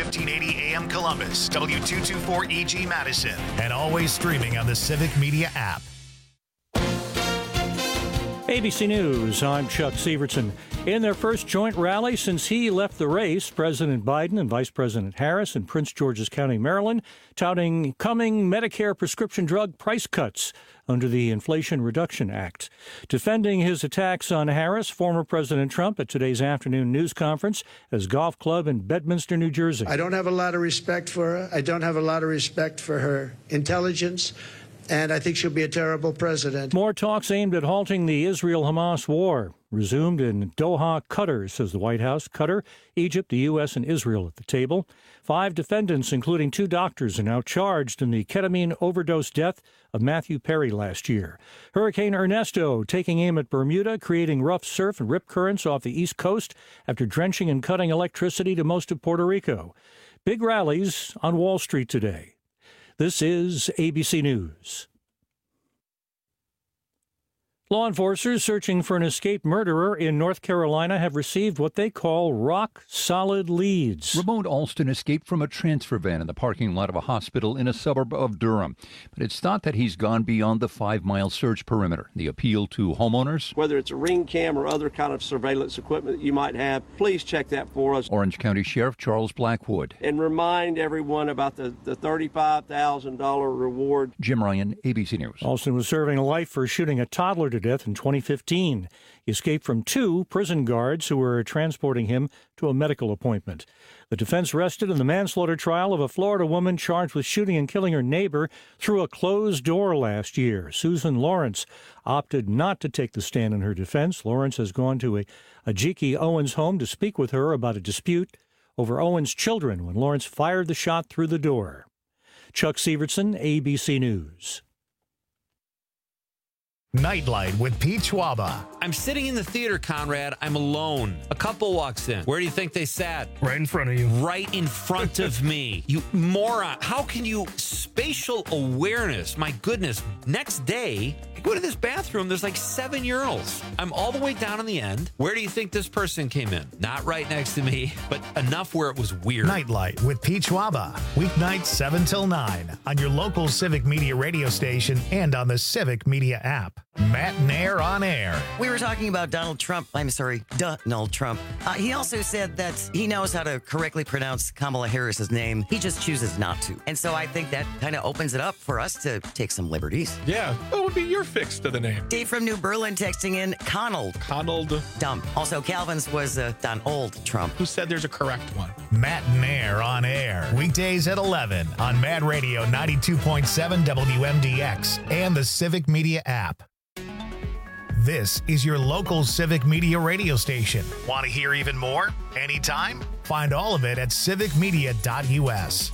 1580 AM Columbus, W224EG Madison, and always streaming on the Civic Media app. ABC News, I'm Chuck Sievertson. In their first joint rally since he left the race, President Biden and Vice President Harris in Prince George's County, Maryland, touting coming Medicare prescription drug price cuts under the Inflation Reduction Act. Defending his attacks on Harris, former President Trump at today's afternoon news conference at his golf club in Bedminster, New Jersey. I don't have a lot of respect for her. I don't have a lot of respect for her intelligence. And I think she'll be a terrible president. More talks aimed at halting the Israel-Hamas war resumed in Doha, Qatar, says the White House. Qatar, Egypt, the U.S., and Israel at the table. 5 defendants, including 2 doctors, are now charged in the ketamine overdose death of Matthew Perry last year. Hurricane Ernesto taking aim at Bermuda, creating rough surf and rip currents off the East Coast after drenching and cutting electricity to most of Puerto Rico. Big rallies on Wall Street today. This is ABC News. Law enforcers searching for an escaped murderer in North Carolina have received what they call rock-solid leads. Ramon Alston escaped from a transfer van in the parking lot of a hospital in a suburb of Durham. But it's thought that he's gone beyond the 5-mile search perimeter. The appeal to homeowners, whether it's a ring cam or other kind of surveillance equipment that you might have, please check that for us. Orange County Sheriff Charles Blackwood. And remind everyone about the $35,000 reward. Jim Ryan, ABC News. Alston was serving life for shooting a toddler to death in 2015. He escaped from 2 prison guards who were transporting him to a medical appointment. The defense rested in the manslaughter trial of a Florida woman charged with shooting and killing her neighbor through a closed door last year. Susan Lawrence opted not to take the stand in her defense. Lawrence has gone to a Ajiki Owens home to speak with her about a dispute over Owens' children when Lawrence fired the shot through the door. Chuck Sievertson, ABC News. Nightlight with Pete Schwaba. I'm sitting in the theater, Conrad. I'm alone. A couple walks in. Where do you think they sat? Right in front of you. Right in front of me. You moron. How can you... Spatial awareness. My goodness. Next day, I go to this bathroom. There's like 7 urinals. I'm all the way down in the end. Where do you think this person came in? Not right next to me, but enough where it was weird. Nightlight with Pete Schwaba. Weeknights 7 till 9 on your local Civic Media radio station and on the Civic Media app. Matt Nair on air. We were talking about Donald Trump. Donald Trump. He also said that he knows how to correctly pronounce Kamala Harris's name. He just chooses not to. And so I think that kind of opens it up for us to take some liberties. Yeah. What would be your fix to the name? Dave from New Berlin texting in Conald. Dumb. Also, Calvin's was Donald Trump. Who said there's a correct one? Matt Nair on air. Weekdays at 11 on Mad Radio 92.7 WMDX and the Civic Media app. This is your local Civic Media radio station. Want to hear even more? Anytime? Find all of it at civicmedia.us.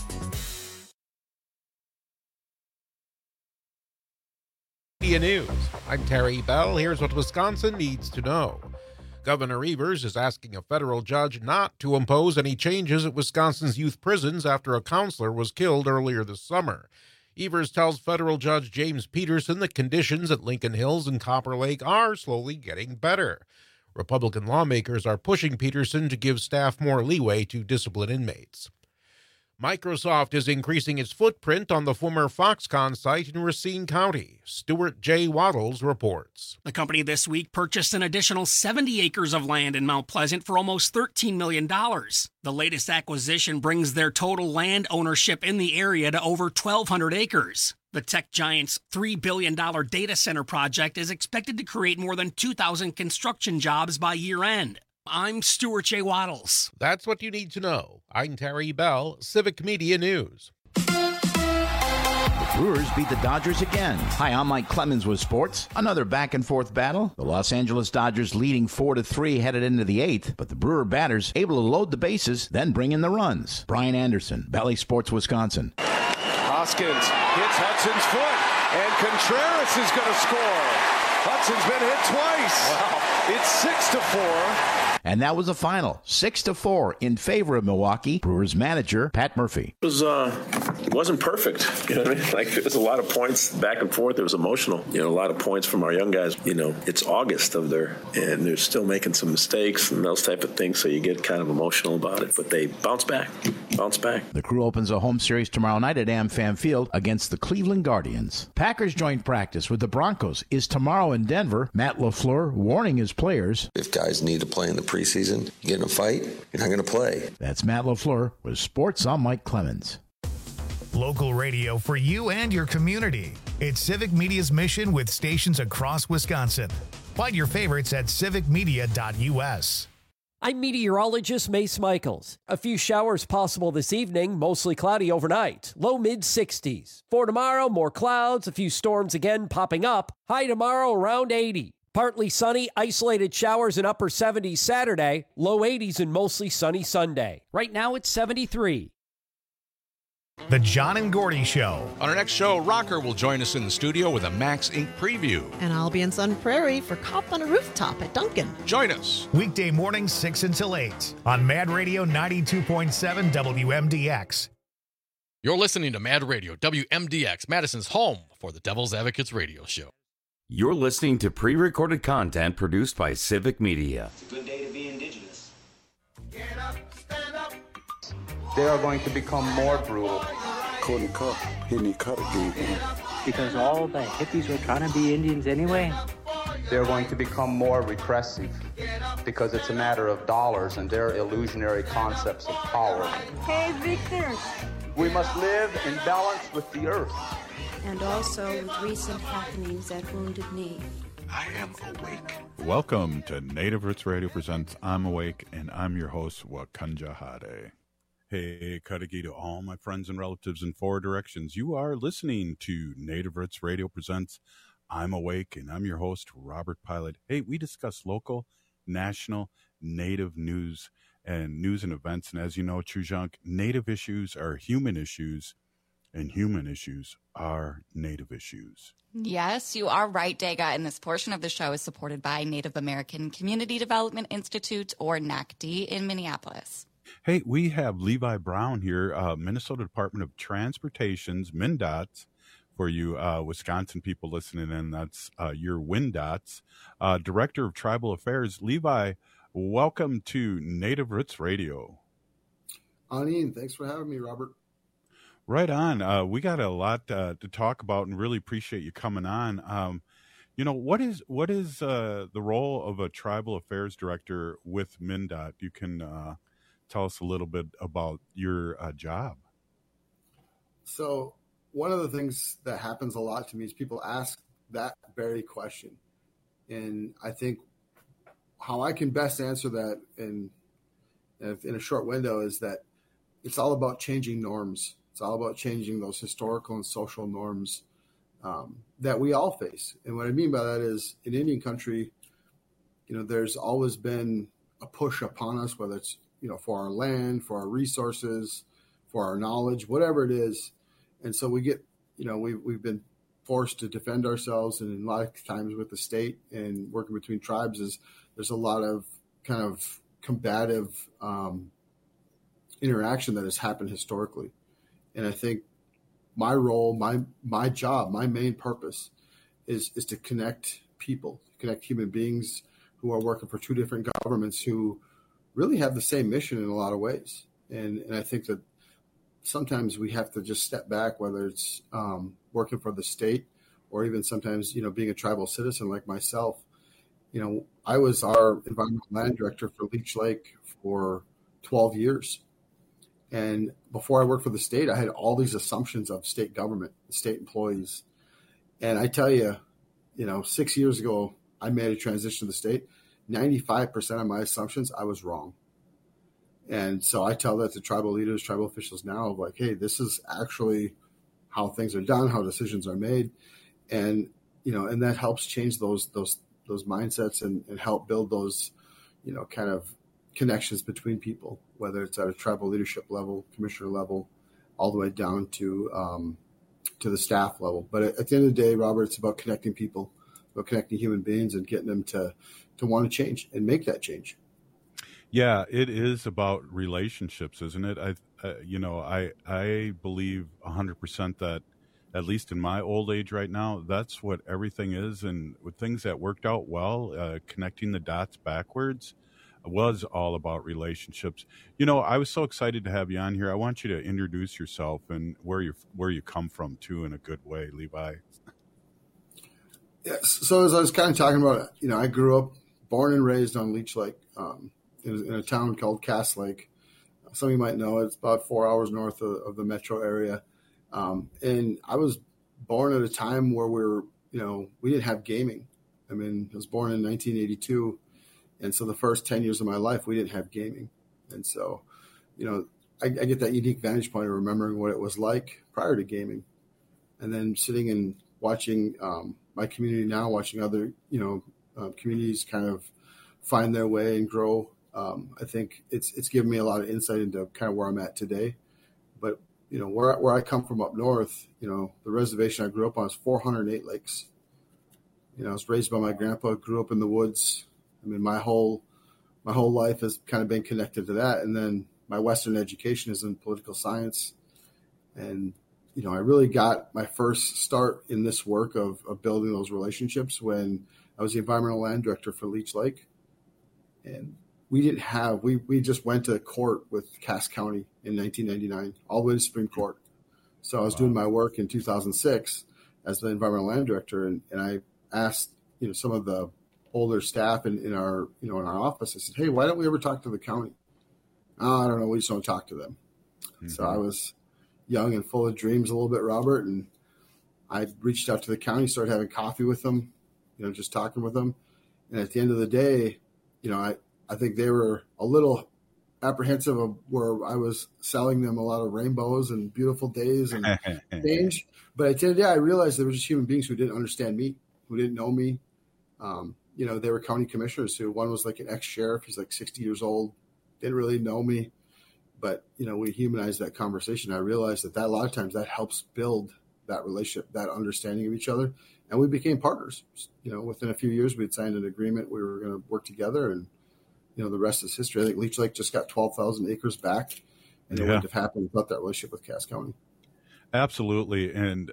Media News. I'm Terry Bell. Here's what Wisconsin needs to know. Governor Evers is asking a federal judge not to impose any changes at Wisconsin's youth prisons after a counselor was killed earlier this summer. Evers tells federal judge James Peterson that conditions at Lincoln Hills and Copper Lake are slowly getting better. Republican lawmakers are pushing Peterson to give staff more leeway to discipline inmates. Microsoft is increasing its footprint on the former Foxconn site in Racine County. Stuart J. Waddles reports. The company this week purchased an additional 70 acres of land in Mount Pleasant for almost $13 million. The latest acquisition brings their total land ownership in the area to over 1,200 acres. The tech giant's $3 billion data center project is expected to create more than 2,000 construction jobs by year-end. I'm Stuart J. Waddles. That's what you need to know. I'm Terry Bell, Civic Media News. The Brewers beat the Dodgers again. Hi, I'm Mike Clemens with sports. Another back-and-forth battle. The Los Angeles Dodgers leading 4-3 headed into the 8th, but the Brewer batters able to load the bases, then bring in the runs. Brian Anderson, Bally Sports, Wisconsin. Hoskins hits Hudson's foot, and Contreras is going to score. Hudson's been hit twice. Wow. It's 6-4. And that was the final, 6-4 in favor of Milwaukee. Brewers manager Pat Murphy. It wasn't perfect. You know what I mean? Like, there's a lot of points back and forth. It was emotional. You know, a lot of points from our young guys. You know, it's August and they're still making some mistakes and those type of things. So you get kind of emotional about it. But they bounce back. The Crew opens a home series tomorrow night at AmFam Field against the Cleveland Guardians. Packers joint practice with the Broncos is tomorrow in Denver. Matt LaFleur warning his players. If guys need to play in the preseason, get in a fight, you're not going to play. That's Matt LaFleur with Sports. I'm Mike Clemens. Local radio for you and your community. It's Civic Media's mission with stations across Wisconsin. Find your favorites at civicmedia.us. I'm meteorologist Mace Michaels. A few showers possible this evening, mostly cloudy overnight. Low mid-60s. For tomorrow, more clouds, a few storms again popping up. High tomorrow around 80. Partly sunny, isolated showers in upper 70s Saturday. Low 80s and mostly sunny Sunday. Right now it's 73. The John and Gordy Show. On our next show, Rocker will join us in the studio with a Max Inc. preview. And I'll be in Sun Prairie for Cop on a Rooftop at Duncan. Join us. Weekday mornings 6 until 8 on Mad Radio 92.7 WMDX. You're listening to Mad Radio, WMDX, Madison's home for the Devil's Advocates radio show. You're listening to pre-recorded content produced by Civic Media. It's a good day to be indigenous. Get up, stand up. They are going to become more brutal. Couldn't cut, hitting cut again. Because all the hippies were trying to be Indians anyway. They're going to become more repressive because it's a matter of dollars and their illusionary concepts of power. Hey, Victor. We must live in balance with the earth. And also with recent happenings at Wounded Knee. I am awake. Welcome to Native Roots Radio presents I'm Awake, and I'm your host, Wakanja Hade. Hey, Kadagi to all my friends and relatives in four directions. You are listening to Native Roots Radio presents I'm Awake, and I'm your host, Robert Pilot. Hey, we discuss local, national, Native news and events. And as you know, Chujunk, Native issues are human issues, and human issues are Native issues. Yes, you are right, Dega, and this portion of the show is supported by Native American Community Development Institute, or NACD, in Minneapolis. Hey, we have Levi Brown here, Minnesota Department of Transportation's MnDOT, for you Wisconsin people listening in. That's your WnDOTs, Director of Tribal Affairs. Levi, welcome to Native Roots Radio. Anine, thanks for having me, Robert. Right on. We got a lot to talk about, and really appreciate you coming on. What is the role of a Tribal Affairs Director with MnDOT? You can tell us a little bit about your job. So one of the things that happens a lot to me is people ask that very question. And I think how I can best answer that in a short window is that it's all about changing norms. It's all about changing those historical and social norms that we all face. And what I mean by that is in Indian country, there's always been a push upon us, whether it's for our land, for our resources, for our knowledge, whatever it is. And so we get, we've been forced to defend ourselves. And a lot of times with the state and working between tribes there's a lot of kind of combative interaction that has happened historically. And I think my role, my job, my main purpose is to connect people, connect human beings who are working for two different governments who really have the same mission in a lot of ways. And I think that sometimes we have to just step back, whether it's working for the state or even sometimes, being a tribal citizen like myself. I was our environmental land director for Leech Lake for 12 years. And before I worked for the state, I had all these assumptions of state government, state employees. And I tell you, 6 years ago, I made a transition to the state. 95% of my assumptions, I was wrong. And so I tell that to tribal leaders, tribal officials now, of like, hey, this is actually how things are done, how decisions are made. And, and that helps change those mindsets and help build those, kind of connections between people, whether it's at a tribal leadership level, commissioner level, all the way down to the staff level. But at the end of the day, Robert, it's about connecting people. about connecting human beings and getting them to want to change and make that change. Yeah, it is about relationships, isn't it? I believe 100% that, at least in my old age right now, that's what everything is. And with things that worked out well, connecting the dots backwards was all about relationships. I was so excited to have you on here. I want you to introduce yourself and where you come from too, in a good way, Levi. Yes. So as I was kind of talking about, I grew up, born and raised on Leech Lake, in a town called Cass Lake. Some of you might know it's about 4 hours north of the metro area. And I was born at a time where we didn't have gaming. I was born in 1982. And so the first 10 years of my life, we didn't have gaming. And so, I get that unique vantage point of remembering what it was like prior to gaming. And then sitting and watching my community now, watching other, communities kind of find their way and grow. I think it's given me a lot of insight into kind of where I'm at today. But, where I come from up north, the reservation I grew up on is 408 lakes. I was raised by my grandpa, grew up in the woods. My whole life has kind of been connected to that. And then my Western education is in political science. And, I really got my first start in this work of building those relationships when I was the environmental land director for Leech Lake. And we just went to court with Cass County in 1999, all the way to Supreme Court. So I was doing my work in 2006 as the environmental land director. And I asked, some of the older staff in our office, I said, hey, why don't we ever talk to the county? I don't know. We just don't talk to them. Mm-hmm. So I was young and full of dreams a little bit, Robert. And I reached out to the county, started having coffee with them, just talking with them. And at the end of the day, I think they were a little apprehensive of where I was selling them a lot of rainbows and beautiful days and change. But at the end of the day, I realized they were just human beings who didn't understand me, who didn't know me. They were county commissioners who, one was like an ex-sheriff. He's like 60 years old, didn't really know me. But, we humanized that conversation. I realized that a lot of times that helps build that relationship, that understanding of each other. And we became partners. Within a few years, we had signed an agreement. We were going to work together, and, the rest is history. I think Leech Lake just got 12,000 acres back, and it wouldn't have happened without that relationship with Cass County. Absolutely. And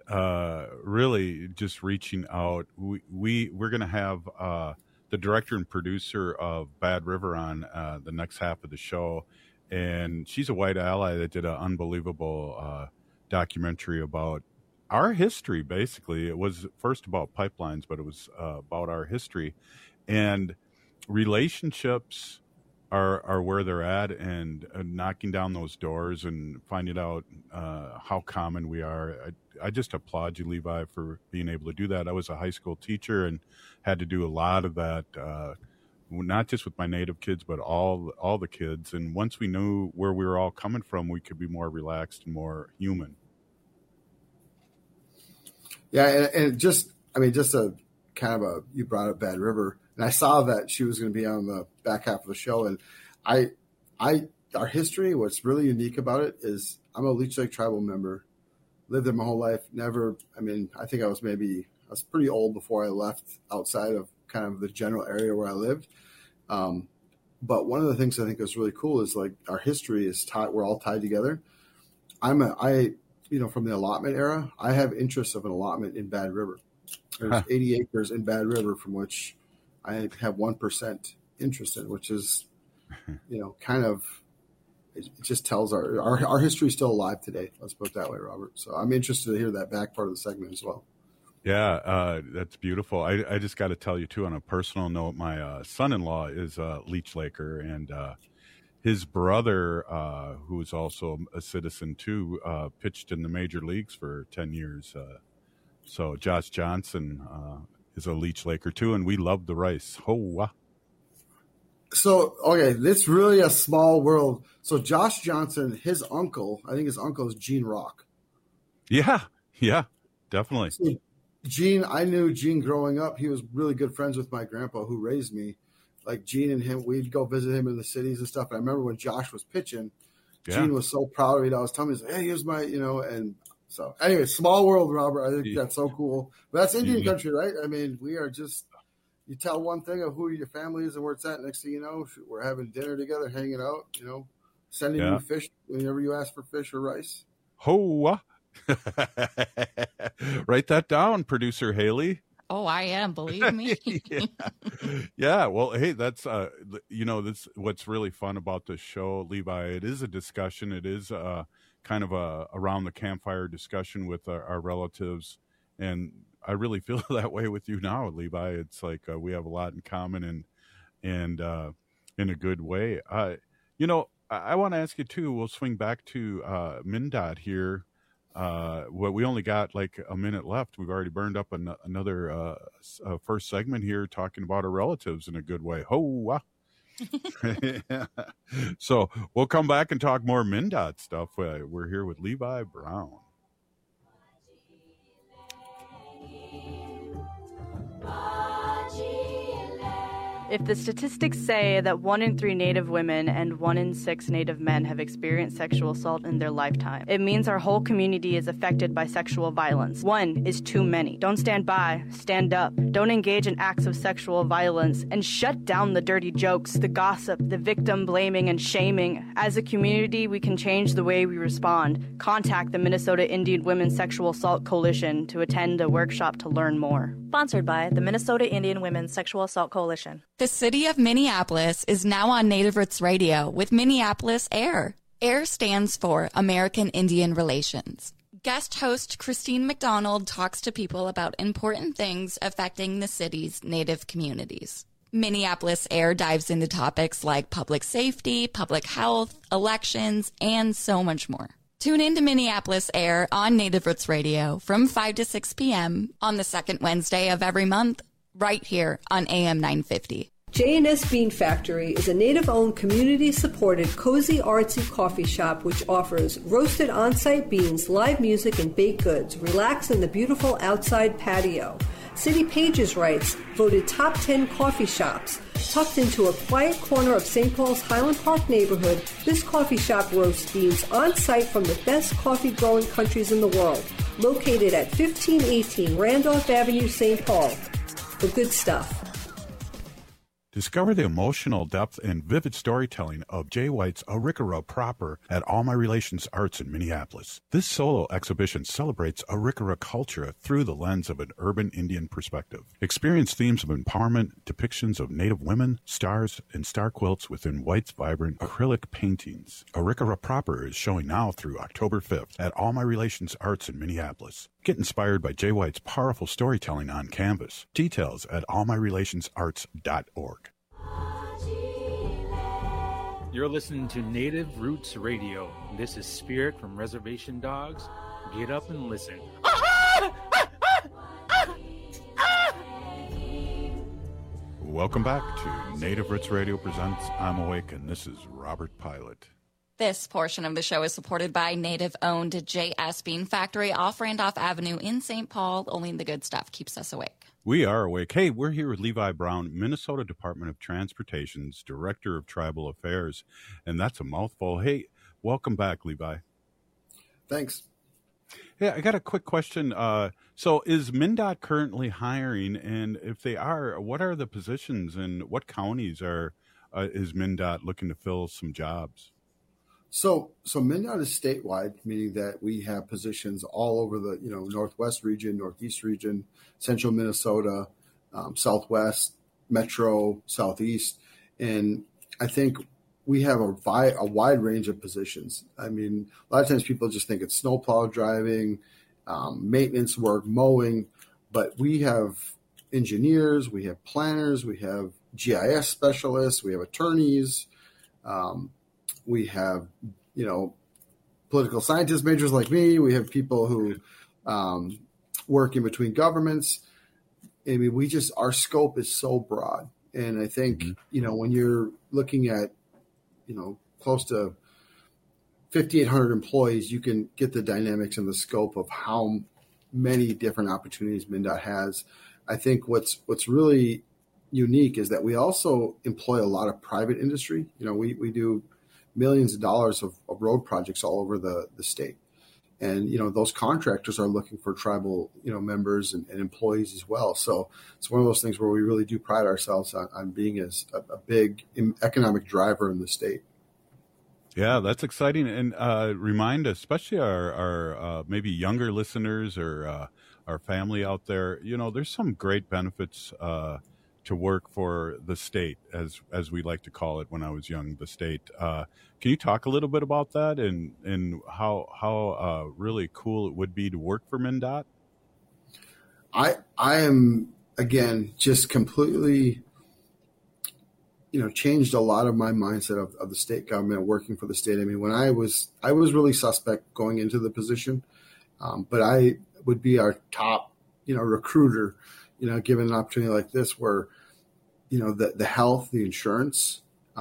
really just reaching out, we're going to have the director and producer of Bad River on the next half of the show. And she's a white ally that did an unbelievable documentary about our history, basically. It was first about pipelines, but it was about our history. And relationships are where they're at, and knocking down those doors and finding out how common we are. I just applaud you, Levi, for being able to do that. I was a high school teacher and had to do a lot of that, not just with my native kids, but all the kids. And once we knew where we were all coming from, we could be more relaxed and more human. Yeah, and just a kind of you brought up Bad River, and I saw that she was going to be on the back half of the show. And our history, what's really unique about it is I'm a Leech Lake tribal member, lived there my whole life. I think I was pretty old before I left outside of kind of the general area where I lived. But one of the things I think is really cool is like our history is tied. We're all tied together. From the allotment era, I have interests of an allotment in Bad River. There's 80 acres in Bad River from which I have 1% interest in, which is, kind of, it just tells our history is still alive today. Let's put it that way, Robert. So I'm interested to hear that back part of the segment as well. Yeah, that's beautiful. I just got to tell you, too, on a personal note, my son-in-law is a Leech Laker, and his brother, who is also a citizen, too, pitched in the major leagues for 10 years. So Josh Johnson is a Leech Laker, too, and we love the rice. Oh, So, okay, it's really a small world. So Josh Johnson, his uncle is Gene Rock. Yeah, definitely. So I knew Gene growing up. He was really good friends with my grandpa who raised me. Like Gene and him, we'd go visit him in the cities and stuff. And I remember when Josh was pitching, Gene was so proud of it. I was telling him, hey, here's my, and So anyway, small world, Robert. I think that's so cool. But that's Indian country, right? I mean, we are just, you tell one thing of who your family is and where it's at. Next thing you know, we're having dinner together, hanging out, sending you fish whenever you ask for fish or rice. Ho! Write that down, producer Haley. Oh, I am. Believe me. Yeah. Well, hey, that's that's what's really fun about this show, Levi. It is a discussion. It is kind of a around the campfire discussion with our relatives, and I really feel that way with you now, Levi. It's like we have a lot in common, and in a good way. I want to ask you too. We'll swing back to MnDOT here. We only got like a minute left. We've already burned up another first segment here talking about our relatives in a good way. Ho! So we'll come back and talk more MnDOT stuff. We're here with Levi Brown. If the statistics say that 1 in 3 Native women and 1 in 6 Native men have experienced sexual assault in their lifetime, it means our whole community is affected by sexual violence. 1 is too many. Don't stand by, stand up. Don't engage in acts of sexual violence, and shut down the dirty jokes, the gossip, the victim blaming and shaming. As a community, we can change the way we respond. Contact the Minnesota Indian Women's Sexual Assault Coalition to attend a workshop to learn more. Sponsored by the Minnesota Indian Women's Sexual Assault Coalition. The city of Minneapolis is now on Native Roots Radio with Minneapolis AIR. AIR stands for American Indian Relations. Guest host Christine McDonald talks to people about important things affecting the city's Native communities. Minneapolis AIR dives into topics like public safety, public health, elections, and so much more. Tune in to Minneapolis AIR on Native Roots Radio from 5 to 6 p.m. on the second Wednesday of every month, right here on AM 950. J&S Bean Factory is a Native-owned, community-supported, cozy, artsy coffee shop which offers roasted on-site beans, live music, and baked goods. Relax in the beautiful outside patio. City Pages writes, voted top 10 coffee shops. Tucked into a quiet corner of St. Paul's Highland Park neighborhood, this coffee shop roasts beans on-site from the best coffee-growing countries in the world. Located at 1518 Randolph Avenue, St. Paul. The good stuff. Discover the emotional depth and vivid storytelling of Jay White's Arikara Proper at All My Relations Arts in Minneapolis. This solo exhibition celebrates Arikara culture through the lens of an urban Indian perspective. Experience themes of empowerment, depictions of Native women, stars, and star quilts within White's vibrant acrylic paintings. Arikara Proper is showing now through October 5th at All My Relations Arts in Minneapolis. Get inspired by Jay White's powerful storytelling on canvas. Details at allmyrelationsarts.org. You're listening to Native Roots Radio. This is Spirit from Reservation Dogs. Get up and listen. Welcome back to Native Roots Radio presents I'm Awake, and this is Robert Pilot. This portion of the show is supported by Native-owned J.S. Bean Factory off Randolph Avenue in St. Paul. Only the good stuff keeps us awake. We are awake. Hey, we're here with Levi Brown, Minnesota Department of Transportation's Director of Tribal Affairs, and that's a mouthful. Hey, welcome back, Levi. Thanks. Yeah, I got a quick question. So is MnDOT currently hiring, and if they are, what are the positions and what counties is MnDOT looking to fill some jobs? So MnDOT is statewide, meaning that we have positions all over the Northwest region, Northeast region, Central Minnesota, Southwest, Metro, Southeast, and I think we have a wide range of positions. I mean, a lot of times people just think it's snowplow driving, maintenance work, mowing, but we have engineers, we have planners, we have GIS specialists, we have attorneys. We have, political scientist majors like me. We have people who work in between governments. I mean, our scope is so broad. And I think, when you're looking at, close to 5,800 employees, you can get the dynamics and the scope of how many different opportunities MnDOT has. I think what's really unique is that we also employ a lot of private industry. We do millions of dollars of road projects all over the state. And, those contractors are looking for tribal, members and employees as well. So it's one of those things where we really do pride ourselves on being a big economic driver in the state. Yeah, that's exciting. And remind especially our maybe younger listeners or our family out there, there's some great benefits to work for the state, as we like to call it when I was young, the state. Can you talk a little bit about that and how really cool it would be to work for MnDOT? I am, again, just completely, changed a lot of my mindset of the state government, working for the state. I mean, when I was really suspect going into the position, but I would be our top, recruiter, given an opportunity like this where, the health, the insurance,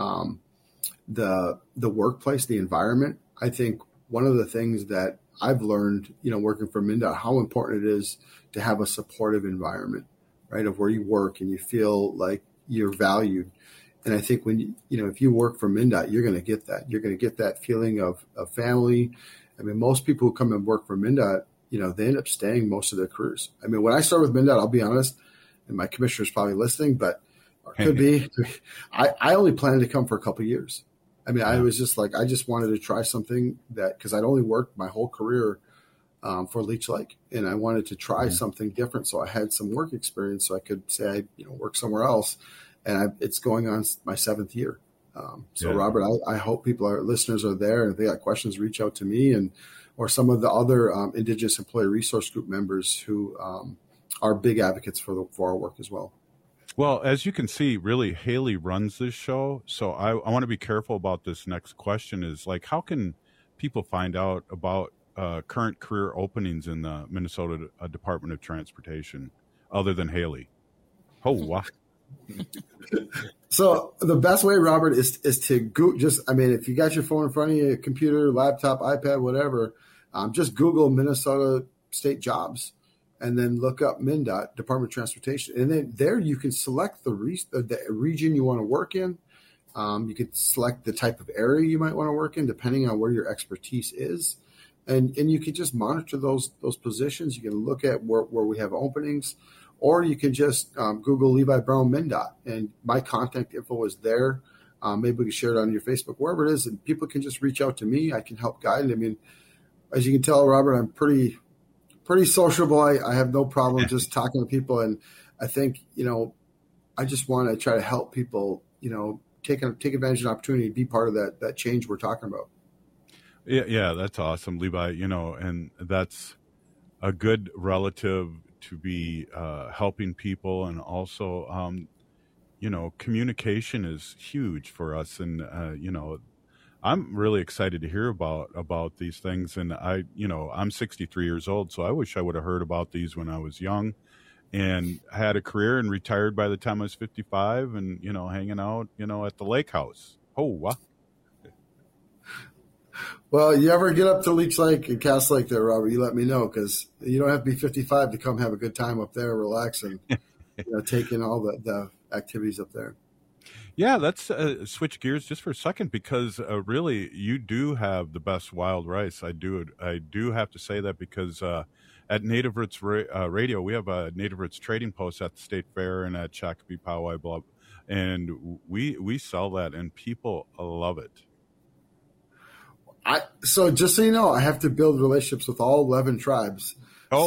the workplace, the environment. I think one of the things that I've learned, working for MnDOT, how important it is to have a supportive environment, right, of where you work and you feel like you're valued. And I think when if you work for MnDOT, you're going to get that. You're going to get that feeling of family. I mean, most people who come and work for MnDOT, they end up staying most of their careers. I mean, when I started with MnDOT, I'll be honest, and my commissioner's probably listening, but or could be. I only planned to come for a couple of years. I mean, I was just like, I just wanted to try something because I'd only worked my whole career for Leech Lake, and I wanted to try something different. So I had some work experience, so I could say I work somewhere else. And it's going on my 7th year. Robert, I hope our listeners are there, and if they got questions, reach out to me or some of the other Indigenous Employee Resource Group members who are big advocates for our work as well. Well, as you can see, really, Haley runs this show. So I want to be careful about this next question is like, how can people find out about current career openings in the Minnesota Department of Transportation other than Haley? Oh, wow. So the best way, Robert, is to Google. If you got your phone in front of you, computer, laptop, iPad, whatever, just Google Minnesota state jobs, and then look up MnDOT, Department of Transportation, and then there you can select the region you want to work in. You could select the type of area you might want to work in, depending on where your expertise is, and you can just monitor those positions. You can look at where we have openings. Or you can just Google Levi Brown MnDOT, and my contact info is there. Maybe we can share it on your Facebook, wherever it is, and people can just reach out to me. I can help guide. I mean, as you can tell, Robert, I'm pretty sociable. I have no problem just talking to people, and I think I just want to try to help people, take advantage of the opportunity, be part of that change we're talking about. Yeah, that's awesome, Levi. And that's a good relative to be helping people, and also communication is huge for us, and I'm really excited to hear about these things. And I'm 63 years old, so I wish I would have heard about these when I was young and had a career and retired by the time I was 55 and hanging out at the lake house. Oh wow. Well, you ever get up to Leech Lake and Cass Lake there, Robert, you let me know, because you don't have to be 55 to come have a good time up there, relax, and take in all the activities up there. Yeah, let's switch gears just for a second, because really you do have the best wild rice. I do have to say that, because at Native Roots Radio, we have a Native Roots trading post at the State Fair and at Shakopee Poway Bluff, and we sell that, and people love it. So just so you know, I have to build relationships with all 11 tribes. I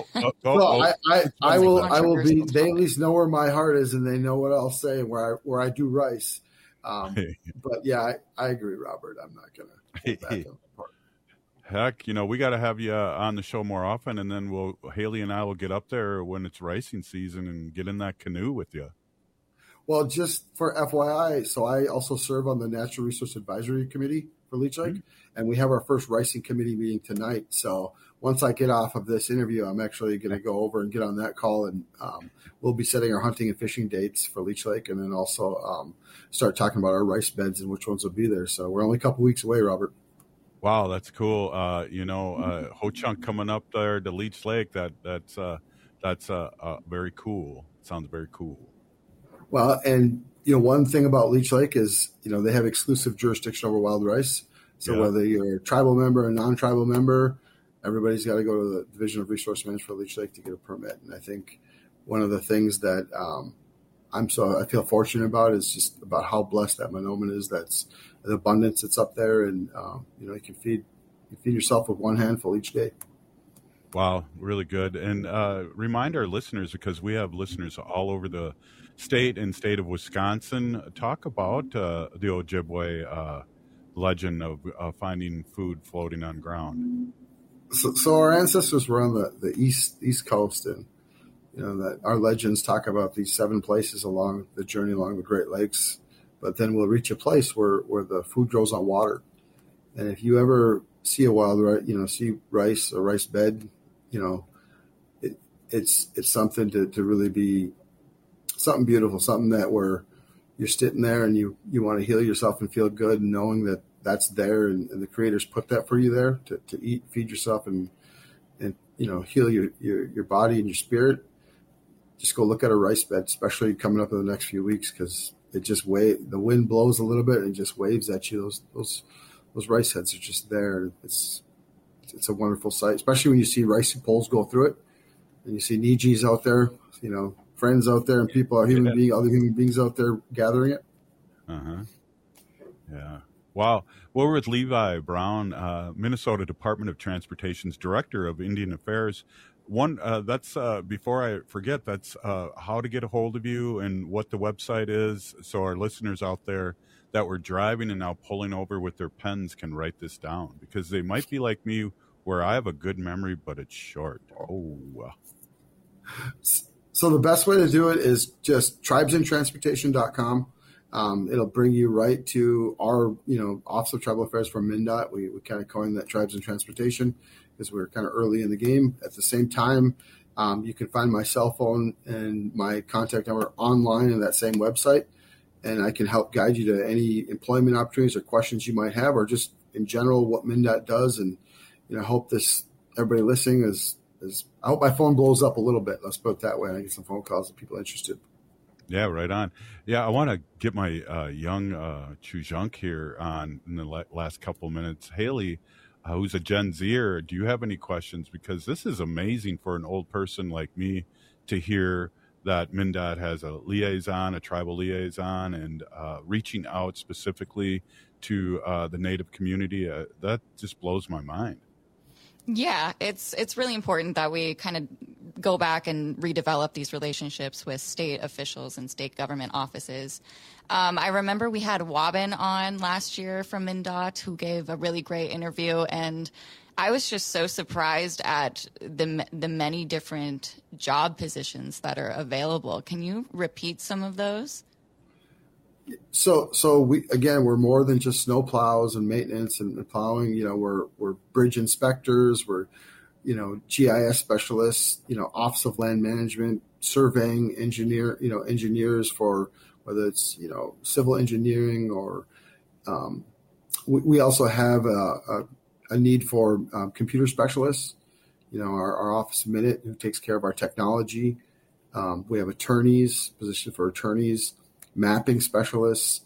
will be. They at least know where my heart is, and they know what I'll say where I do rice. But yeah, I agree, Robert. I'm not gonna hold back on the part. Heck, we got to have you on the show more often, and then Haley and I will get up there when it's ricing season and get in that canoe with you. Well, just for FYI, so I also serve on the Natural Resource Advisory Committee for Leech Lake, and we have our first ricing committee meeting tonight. So once I get off of this interview, I'm actually going to go over and get on that call, and we'll be setting our hunting and fishing dates for Leech Lake, and then also start talking about our rice beds and which ones will be there. So we're only a couple weeks away, Robert. Wow, that's cool. Ho Chunk coming up there to Leech Lake. That's very cool. Sounds very cool. Well, and one thing about Leech Lake is they have exclusive jurisdiction over wild rice. So whether you're a tribal member or a non-tribal member, everybody's got to go to the Division of Resource Management for Leech Lake to get a permit. And I think one of the things that I feel fortunate about is just about how blessed that Mahnomen is. That's the abundance that's up there, and you can feed yourself with one handful each day. Wow, really good. And remind our listeners, because we have listeners all over the state and state of Wisconsin, talk about the Ojibwe legend of finding food floating on ground. So our ancestors were on the east coast, and that our legends talk about these 7 places along the journey along the Great Lakes, but then we'll reach a place where the food grows on water. And if you ever see a wild rice, see rice or rice bed, it's something to really be something beautiful, something that where you're sitting there and you want to heal yourself and feel good, and knowing that that's there, and the creators put that for you there to eat, feed yourself, and heal your body and your spirit. Just go look at a rice bed, especially coming up in the next few weeks, because it just the wind blows a little bit and just waves at you. Those rice heads are just there. It's a wonderful sight, especially when you see rice poles go through it, and you see Nijis out there, friends out there, and people, other human beings out there gathering it. Yeah. Wow. Well, we're with Levi Brown, Minnesota Department of Transportation's Director of Indian Affairs. That's before I forget, that's how to get a hold of you and what the website is, so our listeners out there that were driving and now pulling over with their pens can write this down, because they might be like me, where I have a good memory, but it's short. So the best way to do it is just tribesandtransportation.com. It'll bring you right to our, Office of Tribal Affairs from MnDOT. We kind of coined that Tribes and Transportation because we're kind of early in the game. At the same time, you can find my cell phone and my contact number online in that same website, and I can help guide you to any employment opportunities or questions you might have, or just in general what MnDOT does. And I hope everybody listening is I hope my phone blows up a little bit. Let's put it that way. And I get some phone calls of people interested. Yeah, right on. Yeah, I want to get my young Chujunk here on in the last couple of minutes. Haley, who's a Gen Zer, do you have any questions? Because this is amazing for an old person like me to hear that MnDOT has a tribal liaison, and reaching out specifically to the Native community. That just blows my mind. Yeah, it's really important that we kind of go back and redevelop these relationships with state officials and state government offices. I remember we had Wabin on last year from MnDOT, who gave a really great interview, and I was just so surprised at the many different job positions that are available. Can you repeat some of those? So we're more than just snow plows and maintenance and plowing. We're bridge inspectors. We're, GIS specialists. Office of Land Management, surveying engineers for whether it's civil engineering or. We also have a need for computer specialists. Our office minute who takes care of our technology. We have position for attorneys. Mapping specialists,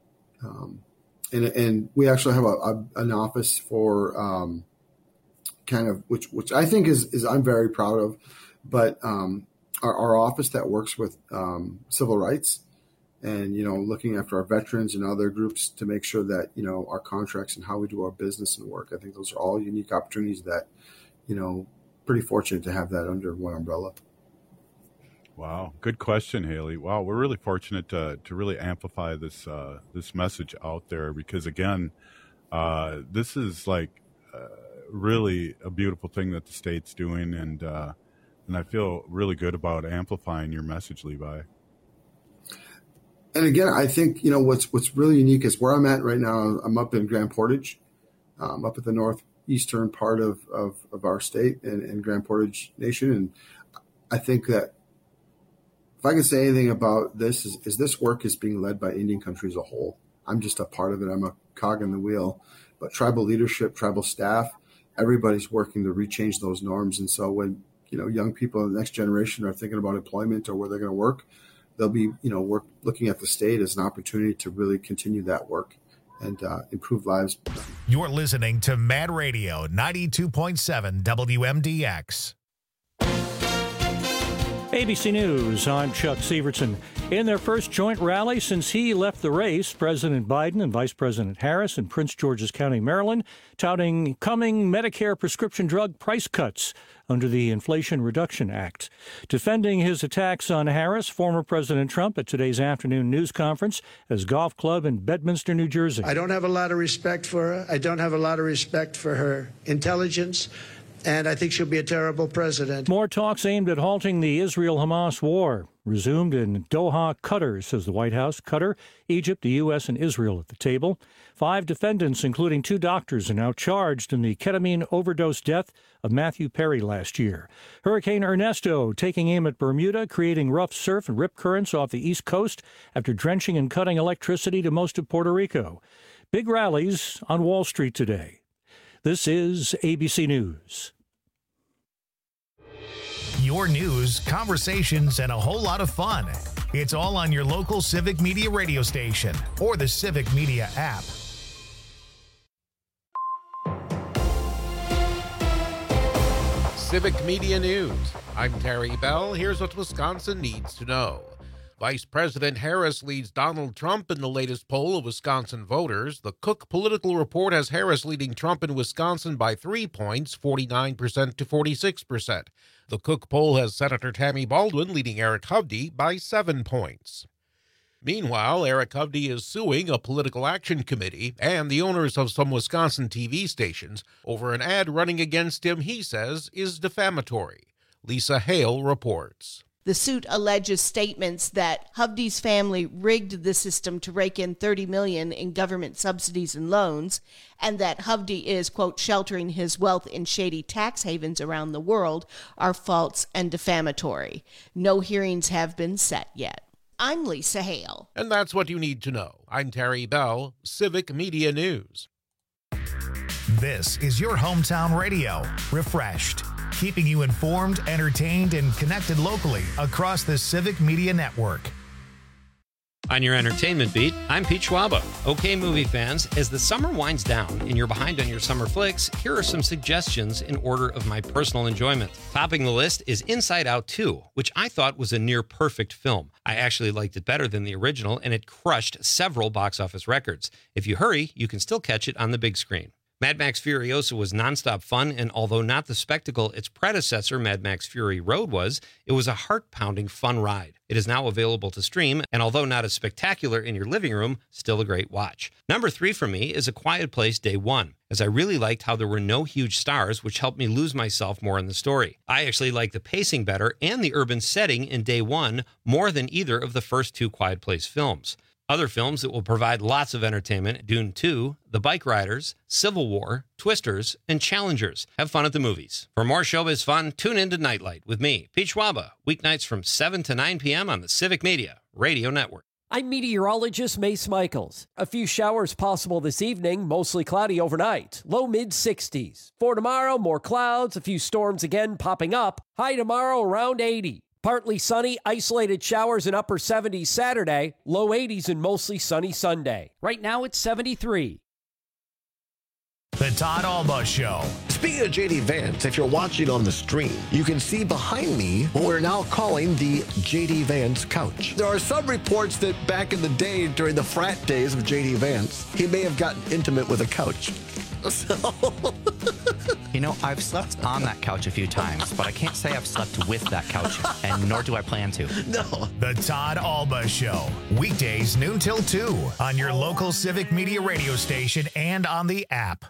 and we actually have an office for which I think is I'm very proud of, but our office that works with civil rights and looking after our veterans and other groups to make sure that our contracts and how we do our business and work. I think those are all unique opportunities that pretty fortunate to have that under one umbrella. Wow. Good question, Haley. Wow. We're really fortunate to really amplify this message out there, because again, this is really a beautiful thing that the state's doing. And I feel really good about amplifying your message, Levi. And again, I think, what's really unique is where I'm at right now. I'm up in Grand Portage, up at the northeastern part of our state and Grand Portage Nation. And I think that, if I can say anything about this, is this work is being led by Indian country as a whole. I'm just a part of it. I'm a cog in the wheel. But tribal leadership, tribal staff, everybody's working to rechange those norms. And so when young people in the next generation are thinking about employment or where they're going to work, they'll be looking at the state as an opportunity to really continue that work and improve lives. You're listening to Mad Radio 92.7 WMDX. ABC News, I'm Chuck Severson. In their first joint rally since he left the race, President Biden and Vice President Harris in Prince George's County, Maryland, touting coming Medicare prescription drug price cuts under the Inflation Reduction Act. Defending his attacks on Harris, former President Trump at today's afternoon news conference at his golf club in Bedminster, New Jersey. I don't have a lot of respect for her. I don't have a lot of respect for her intelligence. And I think she'll be a terrible president. More talks aimed at halting the Israel-Hamas war resumed in Doha, Qatar, says the White House. Qatar, Egypt, the U.S., and Israel at the table. 5 defendants, including 2 doctors, are now charged in the ketamine overdose death of Matthew Perry last year. Hurricane Ernesto taking aim at Bermuda, creating rough surf and rip currents off the East Coast after drenching and cutting electricity to most of Puerto Rico. Big rallies on Wall Street today. This is ABC News. Your news, conversations, and a whole lot of fun. It's all on your local Civic Media radio station or the Civic Media app. Civic Media News. I'm Terry Bell. Here's what Wisconsin needs to know. Vice President Harris leads Donald Trump in the latest poll of Wisconsin voters. The Cook Political Report has Harris leading Trump in Wisconsin by 3 points, 49% to 46%. The Cook poll has Senator Tammy Baldwin leading Eric Hovde by 7 points. Meanwhile, Eric Hovde is suing a political action committee and the owners of some Wisconsin TV stations over an ad running against him he says is defamatory. Lisa Hale reports. The suit alleges statements that Hovde's family rigged the system to rake in $30 million in government subsidies and loans, and that Hovde is, quote, sheltering his wealth in shady tax havens around the world are false and defamatory. No hearings have been set yet. I'm Lisa Hale. And that's what you need to know. I'm Terry Bell, Civic Media News. This is your hometown radio, refreshed, keeping you informed, entertained, and connected locally across the Civic Media Network. On your entertainment beat, I'm Pete Schwaba. Okay, movie fans, as the summer winds down and you're behind on your summer flicks, here are some suggestions in order of my personal enjoyment. Topping the list is Inside Out 2, which I thought was a near-perfect film. I actually liked it better than the original, and it crushed several box office records. If you hurry, you can still catch it on the big screen. Mad Max Furiosa was nonstop fun, and although not the spectacle its predecessor, Mad Max Fury Road, was, it was a heart-pounding fun ride. It is now available to stream, and although not as spectacular in your living room, still a great watch. Number 3 for me is A Quiet Place Day 1, as I really liked how there were no huge stars, which helped me lose myself more in the story. I actually like the pacing better and the urban setting in Day 1 more than either of the first 2 Quiet Place films. Other films that will provide lots of entertainment: Dune 2, The Bike Riders, Civil War, Twisters, and Challengers. Have fun at the movies. For more showbiz fun, tune in to Nightlight with me, Pete Schwaba, weeknights from 7 to 9 p.m. on the Civic Media Radio Network. I'm meteorologist Mace Michaels. A few showers possible this evening, mostly cloudy overnight. Low mid-60s. For tomorrow, more clouds, a few storms again popping up. High tomorrow around 80. Partly sunny, isolated showers in upper 70s Saturday, low 80s and mostly sunny Sunday. Right now it's 73. The Todd Alba Show. Speaking of JD Vance, if you're watching on the stream, you can see behind me what we're now calling the JD Vance couch. There are some reports that back in the day, during the frat days of JD Vance, he may have gotten intimate with a couch. So... You know, I've slept on that couch a few times, but I can't say I've slept with that couch, and nor do I plan to. No. The Todd Alba Show. Weekdays noon till 2 on your local Civic Media radio station and on the app.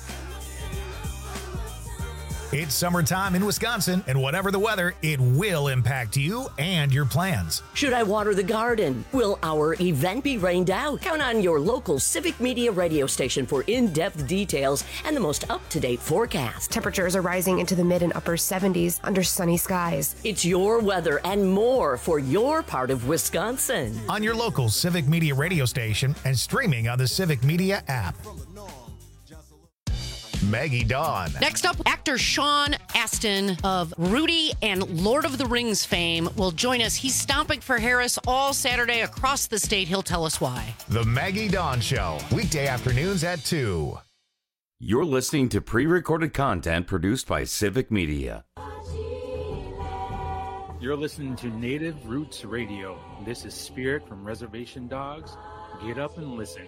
It's summertime in Wisconsin, and whatever the weather, it will impact you and your plans. Should I water the garden? Will our event be rained out? Count on your local Civic Media radio station for in-depth details and the most up-to-date forecast. Temperatures are rising into the mid and upper 70s under sunny skies. It's your weather and more for your part of Wisconsin. On your local Civic Media radio station and streaming on the Civic Media app. Maggie Dawn. Next up, actor Actor Sean Astin of Rudy and Lord of the Rings fame will join us. He's stomping for Harris all Saturday across the state. He'll tell us why. The Maggie Dawn Show, weekday afternoons at 2. You're listening to pre-recorded content produced by Civic Media. You're listening to Native Roots Radio. This is Spirit from Reservation Dogs. Get up and listen.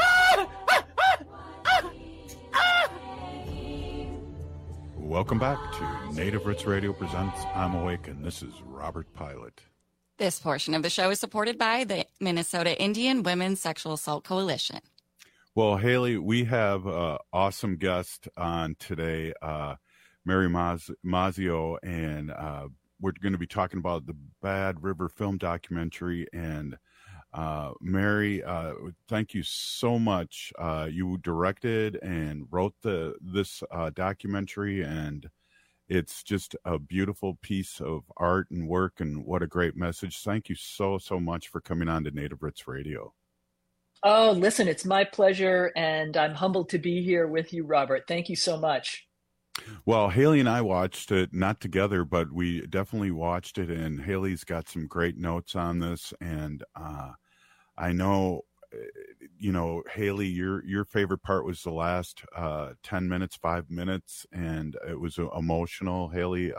Welcome back to Native Roots Radio presents I'm Awake, and this is Robert Pilot. This portion of the show is supported by the Minnesota Indian Women's Sexual Assault Coalition. Well, Haley, we have an awesome guest on today, Mary Mazzio, and we're going to be talking about the Bad River film documentary. And Mary, thank you so much. You directed and wrote this documentary, and it's just a beautiful piece of art and work, and what a great message. Thank you so much for coming on to Native Roots Radio. Oh, listen, it's my pleasure, and I'm humbled to be here with you, Robert. Thank you so much. Well, Haley and I watched it, not together, but we definitely watched it, and Haley's got some great notes on this, and I know, Haley, your favorite part was the last 10 minutes, 5 minutes, and it was emotional. Haley,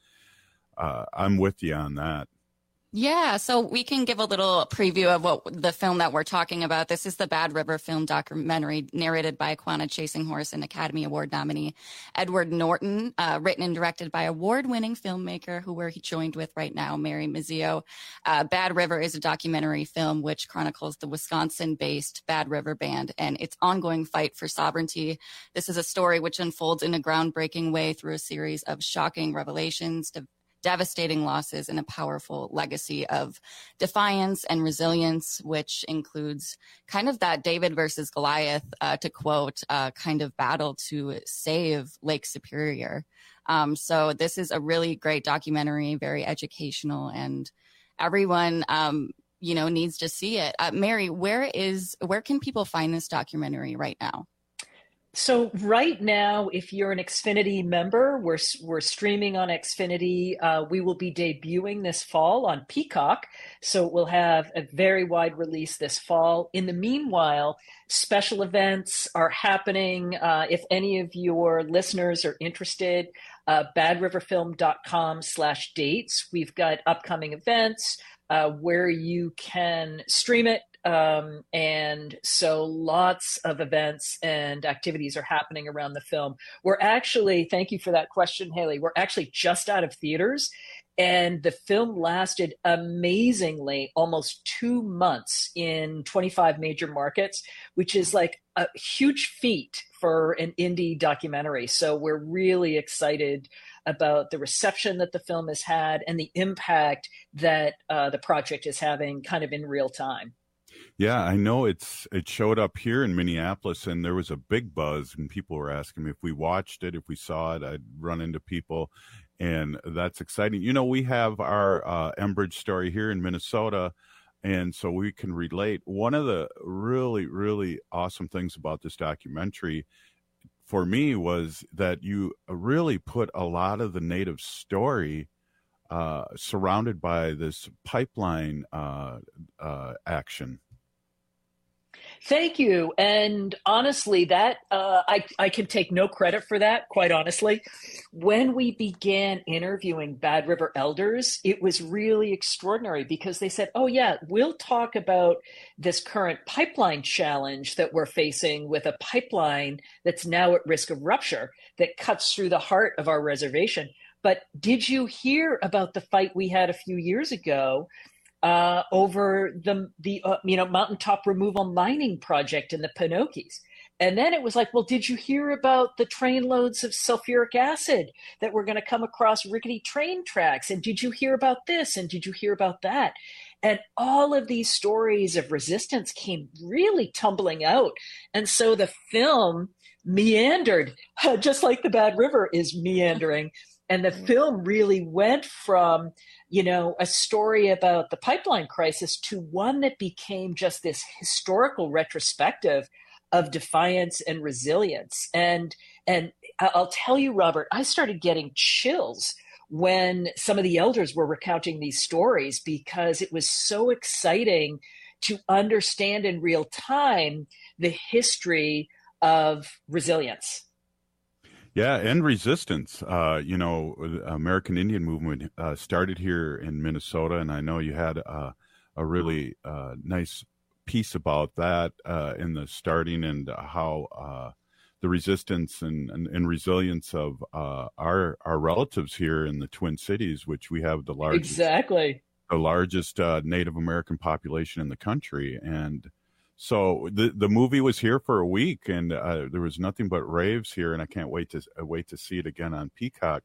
I'm with you on that. Yeah, so we can give a little preview of what the film that we're talking about. This is the Bad River film documentary narrated by Quanah Chasing Horse and Academy Award nominee Edward Norton, written and directed by award-winning filmmaker who we're joined with right now, Mary Mazzio. Bad River is a documentary film which chronicles the Wisconsin-based Bad River Band and its ongoing fight for sovereignty. This is a story which unfolds in a groundbreaking way through a series of shocking revelations, devastating losses, and a powerful legacy of defiance and resilience, which includes kind of that David versus Goliath, to quote, kind of battle to save Lake Superior. So this is a really great documentary, very educational, and everyone, needs to see it. Mary, where can people find this documentary right now? So right now, if you're an Xfinity member, we're streaming on Xfinity. We will be debuting this fall on Peacock, so we'll have a very wide release this fall. In the meanwhile, special events are happening. If any of your listeners are interested, badriverfilm.com/dates. We've got upcoming events where you can stream it. And so lots of events and activities are happening around the film. Thank you for that question, Haley. We're actually just out of theaters, and the film lasted amazingly almost 2 months in 25 major markets, which is like a huge feat for an indie documentary. So we're really excited about the reception that the film has had and the impact that the project is having kind of in real time. Yeah, I know it showed up here in Minneapolis, and there was a big buzz, and people were asking me if we watched it, if we saw it. I'd run into people, and that's exciting. We have our Enbridge story here in Minnesota, and so we can relate. One of the really, really awesome things about this documentary for me was that you really put a lot of the Native story surrounded by this pipeline action. Thank you. And honestly, that I can take no credit for that, quite honestly. When we began interviewing Bad River elders, it was really extraordinary because they said, oh, yeah, we'll talk about this current pipeline challenge that we're facing with a pipeline that's now at risk of rupture that cuts through the heart of our reservation. But did you hear about the fight we had a few years ago over the mountaintop removal mining project in the Pinokies? And then it was like, well, did you hear about the trainloads of sulfuric acid that were going to come across rickety train tracks? And did you hear about this? And did you hear about that? And all of these stories of resistance came really tumbling out. And so the film meandered, just like the Bad River is meandering. And the film really went from, a story about the pipeline crisis to one that became just this historical retrospective of defiance and resilience. And I'll tell you, Robert, I started getting chills when some of the elders were recounting these stories, because it was so exciting to understand in real time the history of resilience. Yeah, and resistance. The American Indian movement started here in Minnesota, and I know you had a really nice piece about that in the starting, and how the resistance and resilience of our relatives here in the Twin Cities, which we have the largest Native American population in the country. And so the movie was here for a week, and there was nothing but raves here, and I can't wait to see it again on Peacock.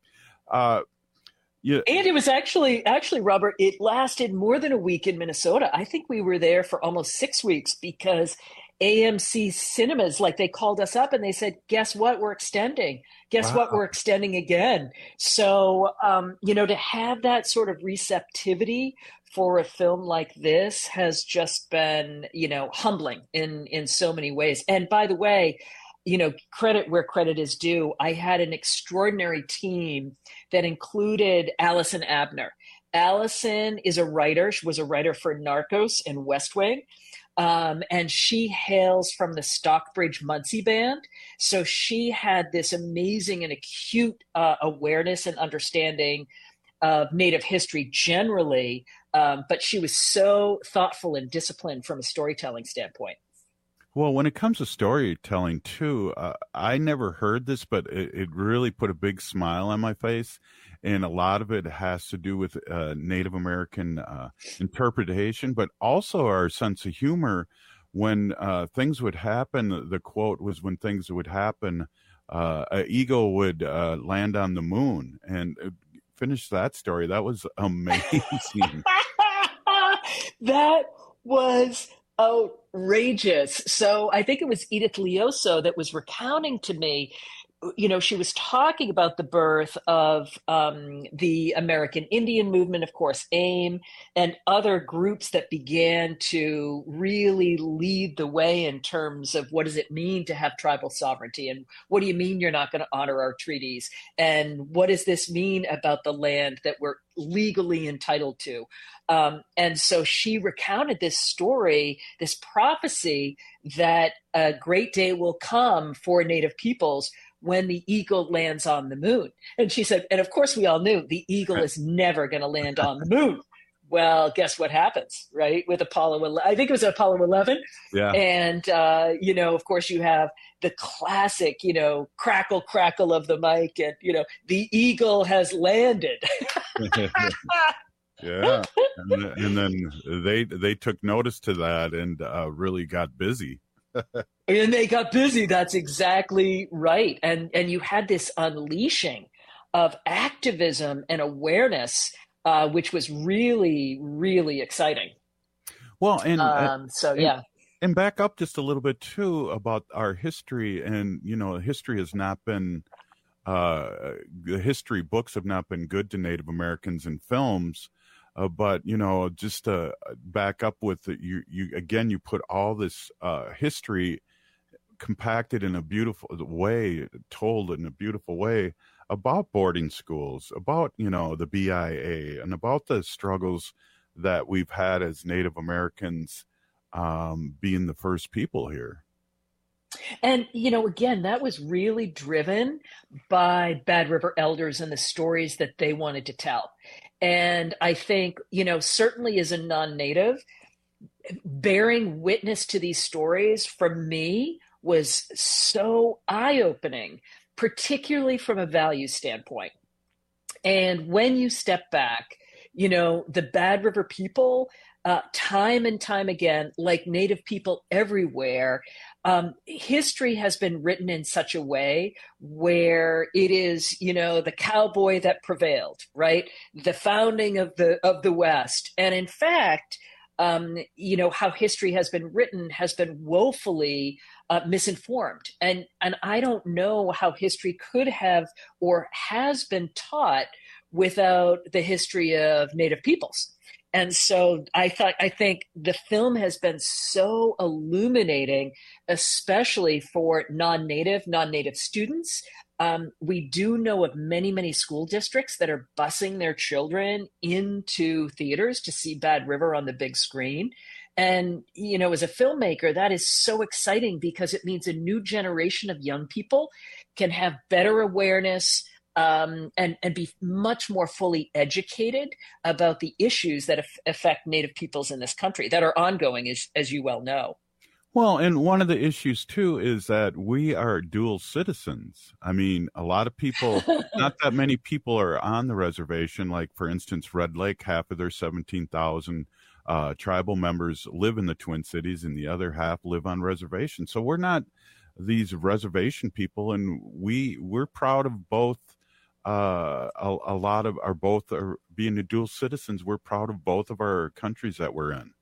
Yeah. And it was actually, Robert, it lasted more than a week in Minnesota. I think we were there for almost 6 weeks, because AMC Cinemas, like, they called us up and they said, guess what? We're extending. Guess what? We're extending again. So, to have that sort of receptivity for a film like this has just been, humbling in so many ways. And by the way, credit where credit is due. I had an extraordinary team that included Allison Abner. Allison is a writer. She was a writer for Narcos and West Wing. And she hails from the Stockbridge Muncie Band. So she had this amazing and acute awareness and understanding of Native history generally. But she was so thoughtful and disciplined from a storytelling standpoint. Well, when it comes to storytelling, too, I never heard this, but it really put a big smile on my face. And a lot of it has to do with Native American interpretation, but also our sense of humor. When things would happen, the quote was, when things would happen, an eagle would land on the moon. And finish that story. That was amazing. That was outrageous. So I think it was Edith Leoso that was recounting to me, she was talking about the birth of the American Indian movement, of course, AIM, and other groups that began to really lead the way in terms of what does it mean to have tribal sovereignty, and what do you mean you're not going to honor our treaties, and what does this mean about the land that we're legally entitled to. And so she recounted this story, this prophecy that a great day will come for Native peoples when the eagle lands on the moon. And she said, and of course we all knew the eagle is never going to land on the moon. Well, guess what happens, right? With Apollo, I think it was Apollo 11. Yeah. And, of course you have the classic, crackle of the mic, and, the eagle has landed. Yeah. And then they took notice to that and really got busy. And they got busy. That's exactly right. And you had this unleashing of activism and awareness, which was really, really exciting. Well, and yeah. And back up just a little bit too about our history, and history has not been the history books have not been good to Native Americans in films. But just to back up with it, you put all this history compacted in a beautiful way, told in a beautiful way about boarding schools, about the BIA, and about the struggles that we've had as Native Americans being the first people here. And, again, that was really driven by Bad River Elders and the stories that they wanted to tell. And I think, certainly as a non-Native, bearing witness to these stories for me was so eye-opening, particularly from a value standpoint. And when you step back, the Bad River people, time and time again, like Native people everywhere, history has been written in such a way where it is, the cowboy that prevailed, right? The founding of the West. And in fact, how history has been written has been woefully misinformed. And I don't know how history could have or has been taught without the history of Native peoples. And so I think the film has been so illuminating, especially for non-Native students, We do know of many, many school districts that are busing their children into theaters to see Bad River on the big screen. And, you know, as a filmmaker, that is so exciting because it means a new generation of young people can have better awareness and be much more fully educated about the issues that affect Native peoples in this country that are ongoing, as you well know. Well, and one of the issues, too, is that we are dual citizens. I mean, a lot of people, not that many people are on the reservation. Like, for instance, Red Lake, half of their 17,000 tribal members live in the Twin Cities and the other half live on reservations. So we're not these reservation people, and we're proud of both. A lot of our both are being the dual citizens. We're proud of both of our countries that we're in.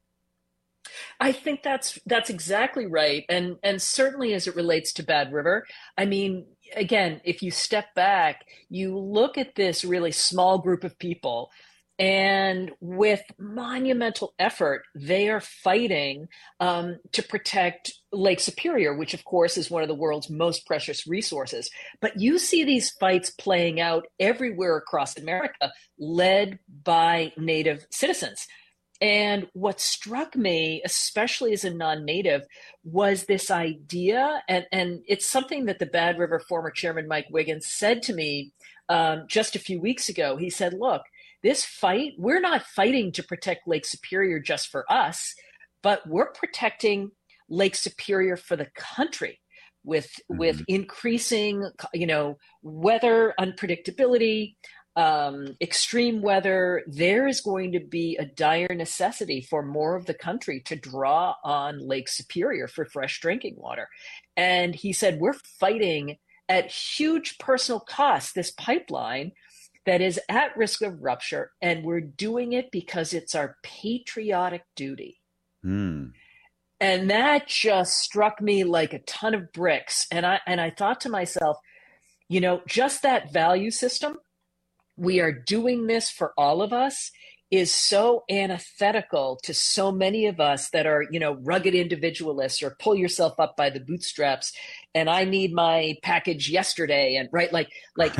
I think that's exactly right. And certainly as it relates to Bad River, I mean, again, if you step back, you look at this really small group of people, and with monumental effort, they are fighting to protect Lake Superior, which of course is one of the world's most precious resources. But you see these fights playing out everywhere across America, led by Native citizens. And what struck me, especially as a non-Native, was this idea, and it's something that the Bad River former chairman Mike Wiggins said to me just a few weeks ago. He said, look, this fight, we're not fighting to protect Lake Superior just for us, but we're protecting Lake Superior for the country with increasing, weather unpredictability, extreme weather. There is going to be a dire necessity for more of the country to draw on Lake Superior for fresh drinking water. And he said, we're fighting at huge personal cost this pipeline that is at risk of rupture, and we're doing it because it's our patriotic duty. And that just struck me like a ton of bricks. And I thought to myself, just that value system, we are doing this for all of us, is so antithetical to so many of us that are, rugged individualists or pull yourself up by the bootstraps. And I need my package yesterday. And right, like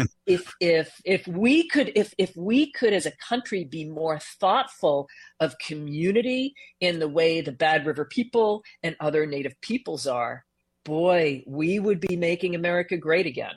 if we could as a country be more thoughtful of community in the way the Bad River people and other Native peoples are, boy, we would be making America great again.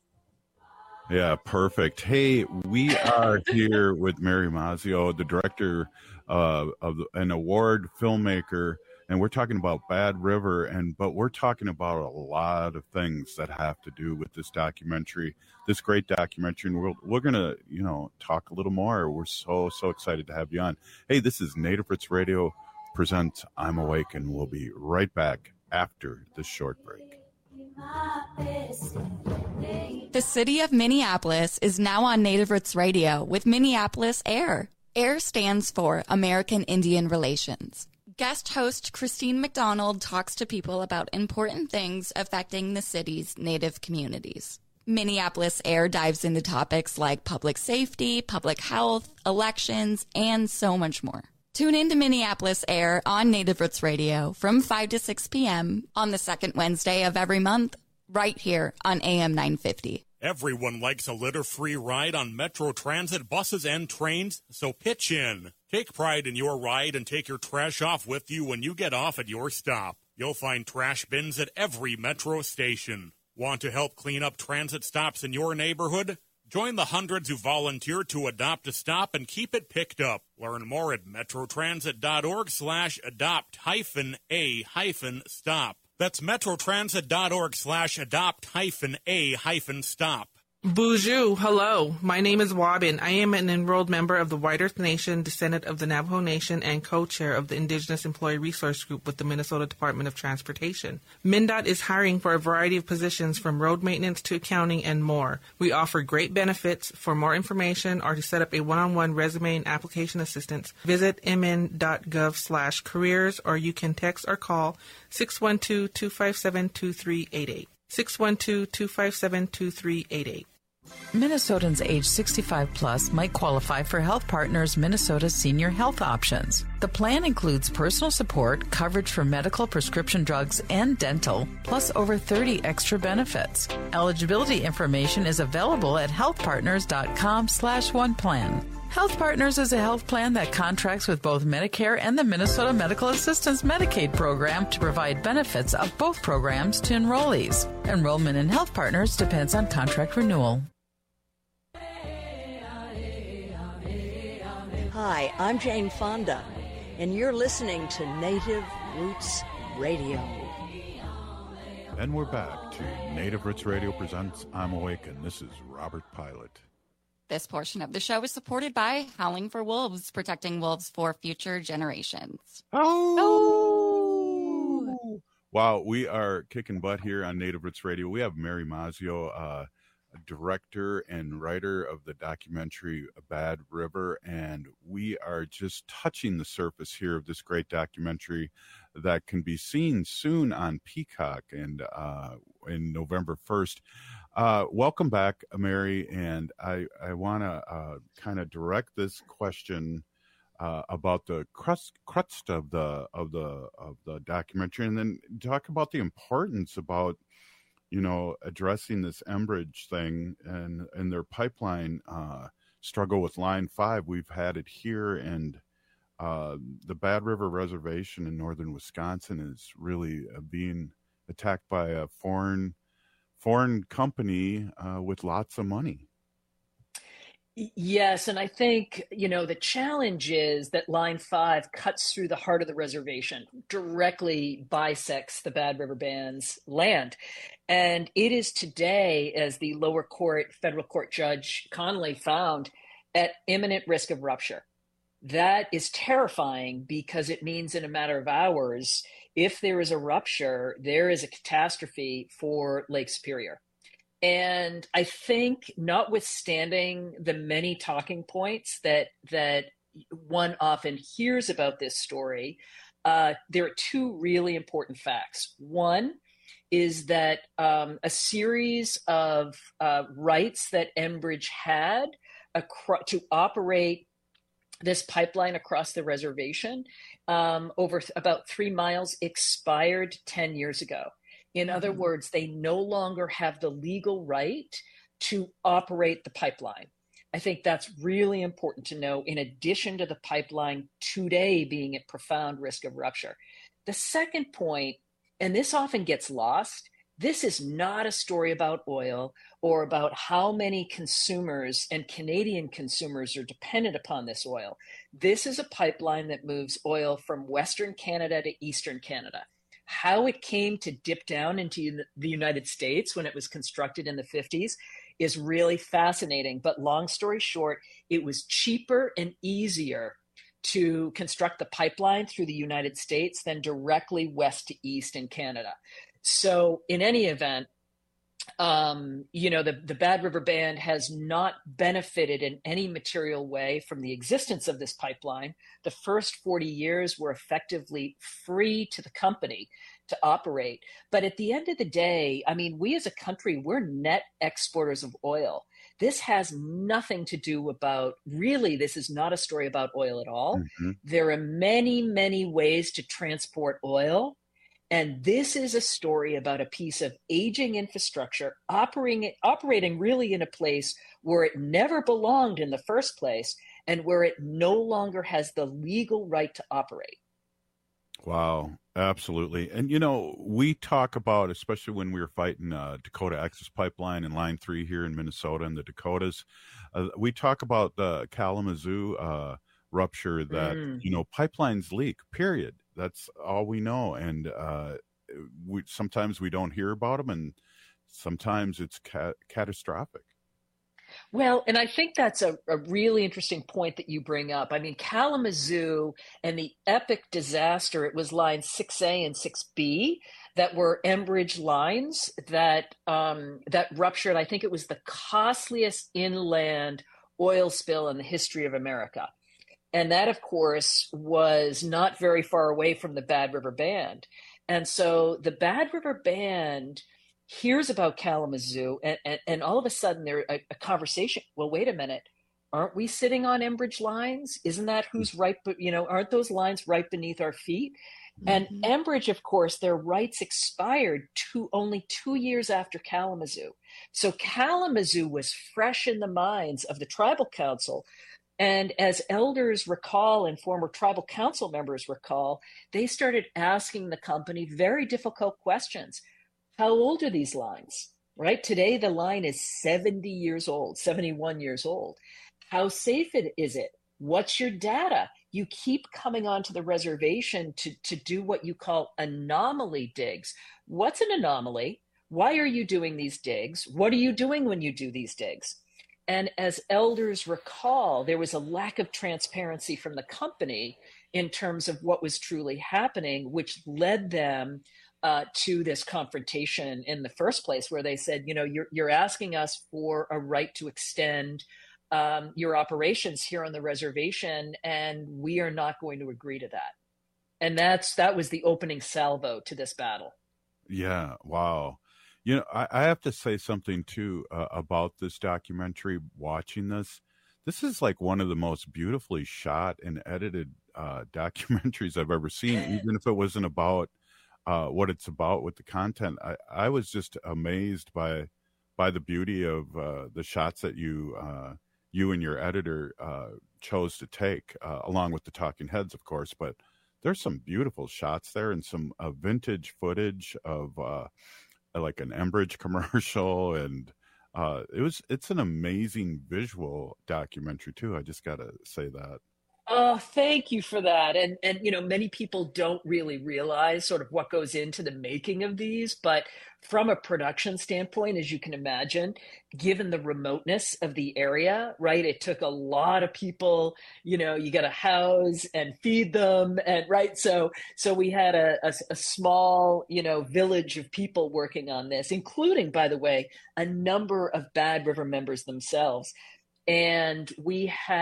Yeah, perfect. Hey, we are here with Mary Mazzio, the director of an award filmmaker, and we're talking about Bad River, but we're talking about a lot of things that have to do with this documentary, this great documentary, and we're going to, talk a little more. We're so excited to have you on. Hey, this is Native Roots Radio presents I'm Awake, and we'll be right back after this short break. The city of Minneapolis is now on Native Roots Radio with Minneapolis AIR. AIR stands for American Indian Relations. Guest host Christine McDonald talks to people about important things affecting the city's Native communities. Minneapolis AIR dives into topics like public safety, public health, elections, and so much more. Tune in to Minneapolis AIR on Native Roots Radio from 5 to 6 p.m. on the second Wednesday of every month, right here on AM 950. Everyone likes a litter-free ride on Metro Transit buses and trains, so pitch in. Take pride in your ride and take your trash off with you when you get off at your stop. You'll find trash bins at every Metro station. Want to help clean up transit stops in your neighborhood? Join the hundreds who volunteer to adopt a stop and keep it picked up. Learn more at metrotransit.org/adopt-a-stop. That's metrotransit.org/adopt-a-stop. Bonjour, hello. My name is Wabin. I am an enrolled member of the White Earth Nation, descendant of the Navajo Nation, and co-chair of the Indigenous Employee Resource Group with the Minnesota Department of Transportation. MnDOT is hiring for a variety of positions from road maintenance to accounting and more. We offer great benefits. For more information or to set up a one-on-one resume and application assistance, visit mn.gov/careers, or you can text or call 612-257-2388. 612-257-2388. Minnesotans age 65 plus might qualify for Health Partners Minnesota Senior Health Options. The plan includes personal support, coverage for medical, prescription drugs, and dental, plus over 30 extra benefits. Eligibility information is available at healthpartners.com/oneplan. Health Partners is a health plan that contracts with both Medicare and the Minnesota Medical Assistance Medicaid program to provide benefits of both programs to enrollees. Enrollment in Health Partners depends on contract renewal. Hi, I'm Jane Fonda, and you're listening to Native Roots Radio. And we're back to Native Roots Radio presents I'm Awake, and this is Robert Pilot. This portion of the show is supported by Howling for Wolves, protecting wolves for future generations. Oh! Wow, we are kicking butt here on Native Roots Radio. We have Mary Mazzio, director and writer of the documentary Bad River, and we are just touching the surface here of this great documentary that can be seen soon on Peacock and in November 1st. Welcome back, Mary, and I want to kind of direct this question about the crust of the documentary, and then talk about the importance about addressing this Enbridge thing and their pipeline struggle with Line 5. We've had it here, and the Bad River Reservation in northern Wisconsin is really being attacked by a foreign company with lots of money. Yes, and I think, the challenge is that Line 5 cuts through the heart of the reservation, directly bisects the Bad River Band's land. And it is today, as the lower court, federal court judge Connolly found, at imminent risk of rupture. That is terrifying because it means in a matter of hours, if there is a rupture, there is a catastrophe for Lake Superior. And I think, notwithstanding the many talking points that one often hears about this story, there are two really important facts. One is that a series of rights that Enbridge had to operate this pipeline across the reservation over about 3 miles expired 10 years ago. In other words, they no longer have the legal right to operate the pipeline. I think that's really important to know, in addition to the pipeline today being at profound risk of rupture. The second point, and this often gets lost, this is not a story about oil or about how many consumers and Canadian consumers are dependent upon this oil. This is a pipeline that moves oil from Western Canada to Eastern Canada. How it came to dip down into the United States when it was constructed in the 50s is really fascinating. But long story short, it was cheaper and easier to construct the pipeline through the United States than directly west to east in Canada. So in any event, the Bad River Band has not benefited in any material way from the existence of this pipeline. The first 40 years were effectively free to the company to operate. But at the end of the day, we as a country, we're net exporters of oil. This has nothing to do this is not a story about oil at all. Mm-hmm. There are many, many ways to transport oil. And this is a story about a piece of aging infrastructure operating really in a place where it never belonged in the first place and where it no longer has the legal right to operate. Wow, absolutely. And, we talk about, especially when we were fighting Dakota Access Pipeline and Line 3 here in Minnesota and the Dakotas, we talk about the Kalamazoo rupture that, pipelines leak, period. That's all we know. And sometimes we don't hear about them, and sometimes it's catastrophic. Well, and I think that's a really interesting point that you bring up. Kalamazoo and the epic disaster, it was line 6A and 6B that were Enbridge lines that ruptured. I think it was the costliest inland oil spill in the history of America. And that, of course, was not very far away from the Bad River Band. And so the Bad River Band hears about Kalamazoo, and all of a sudden there's a conversation. Well, wait a minute. Aren't we sitting on Enbridge lines? Isn't that who's right? But, aren't those lines right beneath our feet? And Enbridge, of course, their rights expired only 2 years after Kalamazoo. So Kalamazoo was fresh in the minds of the tribal council. And as elders recall and former tribal council members recall, they started asking the company very difficult questions. How old are these lines? Right? Today, the line is 70 years old, 71 years old. How safe is it? What's your data? You keep coming onto the reservation to do what you call anomaly digs. What's an anomaly? Why are you doing these digs? What are you doing when you do these digs? And as elders recall, there was a lack of transparency from the company in terms of what was truly happening, which led them to this confrontation in the first place, where they said, you're asking us for a right to extend your operations here on the reservation, and we are not going to agree to that. And that was the opening salvo to this battle. Yeah. Wow. I have to say something too about this documentary. Watching this is like one of the most beautifully shot and edited documentaries I've ever seen, even if it wasn't about what it's about with the content. I was just amazed by the beauty of the shots that you and your editor chose to take, along with the talking heads, of course. But there's some beautiful shots there, and some vintage footage of like an Enbridge commercial, and it's an amazing visual documentary too. I just gotta say that. Oh, thank you for that. And many people don't really realize sort of what goes into the making of these, but from a production standpoint, as you can imagine, given the remoteness of the area, right, it took a lot of people, you got to house and feed them, and right. So we had a small, village of people working on this, including, by the way, a number of Bad River members themselves. And we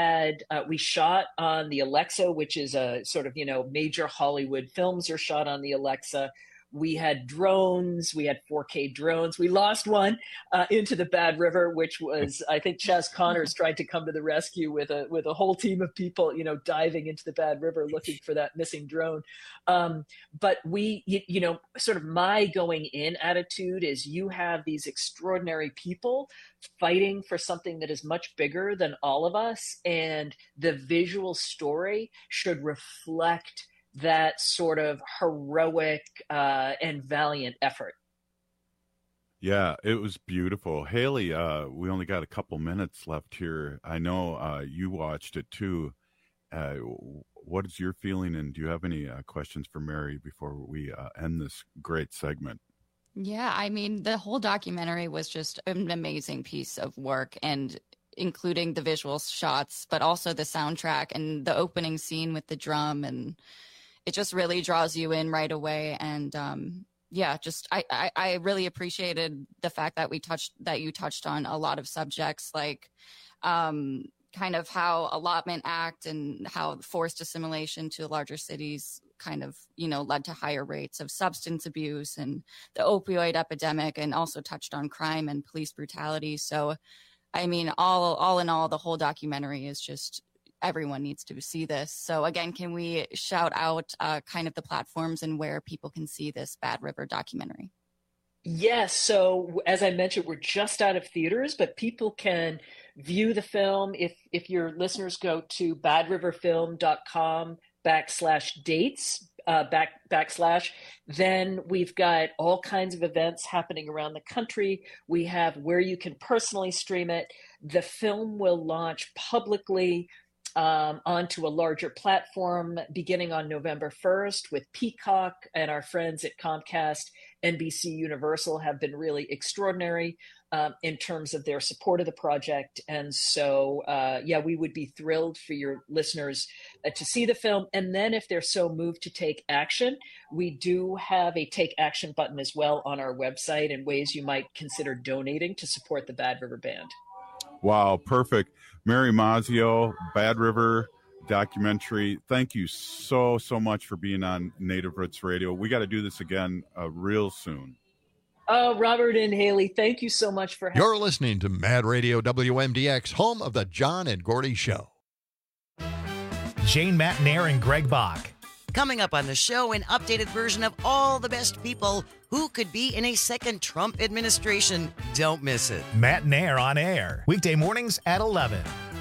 shot on the Alexa, which is a sort of, major Hollywood films are shot on the Alexa. We had drones. We had 4K drones. We lost one into the Bad River, which was, I think, Chaz Connors tried to come to the rescue with a whole team of people, diving into the Bad River looking for that missing drone. But we, sort of my going in attitude is, you have these extraordinary people fighting for something that is much bigger than all of us, and the visual story should reflect that sort of heroic and valiant effort. Yeah, it was beautiful. Haley, we only got a couple minutes left here. I know you watched it too. What is your feeling, and do you have any questions for Mary before we end this great segment? Yeah, I mean, the whole documentary was just an amazing piece of work, and including the visual shots, but also the soundtrack and the opening scene with the drum, and it just really draws you in right away. And I really appreciated the fact that you touched on a lot of subjects, like kind of how Allotment Act and how forced assimilation to larger cities kind of, led to higher rates of substance abuse, and the opioid epidemic, and also touched on crime and police brutality. So, I mean, all in all, the whole documentary is just, everyone needs to see this. So again, can we shout out kind of the platforms and where people can see this Bad River documentary? Yes. So as I mentioned, we're just out of theaters, but people can view the film. If your listeners go to badriverfilm.com/dates, then we've got all kinds of events happening around the country. We have where you can personally stream it. The film will launch publicly onto a larger platform beginning on November 1st with Peacock, and our friends at Comcast, NBC Universal have been really extraordinary in terms of their support of the project. And so, we would be thrilled for your listeners to see the film. And then if they're so moved to take action, we do have a take action button as well on our website, and ways you might consider donating to support the Bad River Band. Wow, perfect. Mary Mazzio, Bad River documentary. Thank you so much for being on Native Roots Radio. We got to do this again real soon. Oh, Robert and Haley, thank you so much for having me. You're listening to Mad Radio WMDX, home of the John and Gordy Show. Jane Matnair and Greg Bach. Coming up on the show, an updated version of all the best people who could be in a second Trump administration. Don't miss it. Matnair on air, weekday mornings at 11.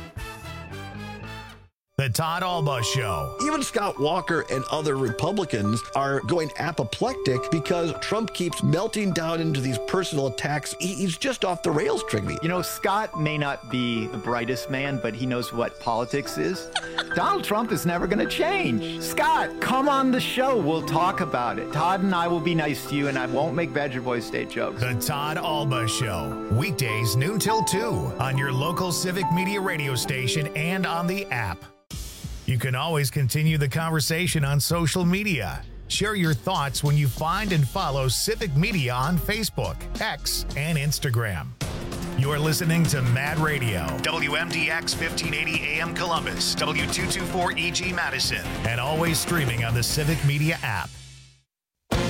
The Todd Alba Show. Even Scott Walker and other Republicans are going apoplectic because Trump keeps melting down into these personal attacks. He's just off the rails, Trigby. You know, Scott may not be the brightest man, but he knows what politics is. Donald Trump is never going to change. Scott, come on the show. We'll talk about it. Todd and I will be nice to you, and I won't make Badger Boys State jokes. The Todd Alba Show. Weekdays noon till 2 on your local Civic Media radio station and on the app. You can always continue the conversation on social media. Share your thoughts when you find and follow Civic Media on Facebook, X, and Instagram. You're listening to Mad Radio, WMDX 1580 AM Columbus, W224EG Madison, and always streaming on the Civic Media app.